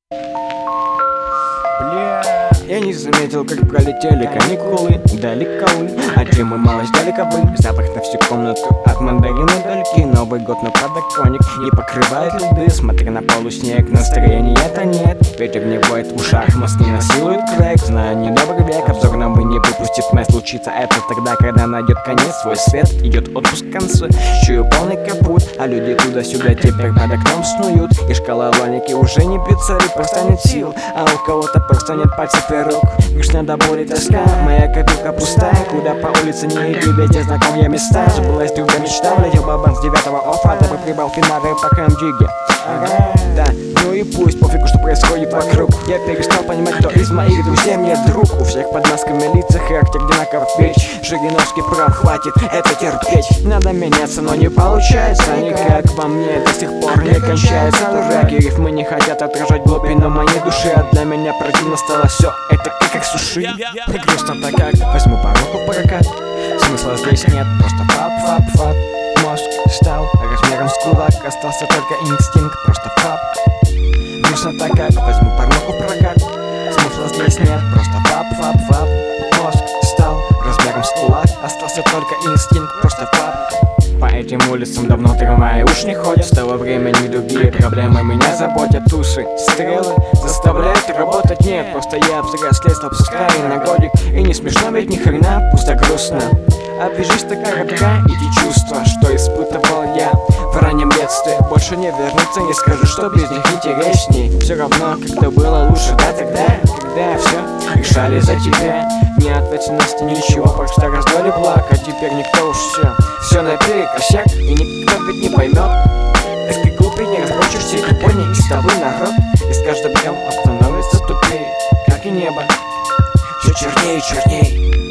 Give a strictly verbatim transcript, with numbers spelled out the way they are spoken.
Бля, я не заметил, как пролетели каникулы далеко, а чем мы мало ждали кобыль. Запах на всю комнату от мандарина дальки. Новый год на подоконник не покрывает льды. Смотря на полу снег, настроения-то нет. Ветер не воет в ушах, мозг не насилует крэк. Знаю, недобрый век, обзор нам бы не выпустит. Мэ случится это тогда, когда найдет конец свой свет. Идет отпуск к концу, чую полный капут, а люди туда-сюда теперь под окном снуют. И шкала логики уже не бьется, и просто нет сил, а у кого-то просто нет пальцев и рук. Грустно до боли тоска, моя копилка пустая. Куда по улице не иди, везде знакомые места. Сбылась друга мечта, влетел бабан с девятого офа, дабы прибал финары по Камджиге. Ага, да, ну и пусть, пофигу, что происходит вокруг. Я перестал понимать, кто из моих друзей мне друг. У всех под масками лица, характер одинаков вещь. Жириновский прав, хватит это терпеть. Надо меняться, но не получается никак. Во мне до сих пор не кончается дурак. И рифмы не хотят отражать глубину моей души. А для меня противно стало все это как суши. Грустно-то как, возьму порог в прокат. Смысла здесь нет, просто фап-фап-фап. Мозг стал размером с кулак, остался только инстинкт, просто фап. Грустно-то как, возьму порнуху в прокат. Смысла здесь нет, просто фап-фап-фап. Мозг стал размером с кулак, остался только инстинкт, просто фап. По этим улицам давно трамваи уж не ходят. С того времени другие проблемы меня заботят. Уши, стрелы заставляют работать. Нет, просто я взрослее, стал пускай на годик. И не смешно, ведь ни хрена, пусто грустно. Обижись такая коротка, и те чувства, что испытывал я в раннем детстве, больше не вернутся. Не скажу, что без них интересней. Все равно, как-то было лучше, да, тогда, когда все решали за тебя. Ни ответственности, ничего, просто раздали благ. А теперь никто уж все, все наперекосяк. И никто ведь не поймет. Если глупый не разборчив, все тупони и с тобой народ. И с каждым днем он становится тупее, как и небо, все чернее и чернее.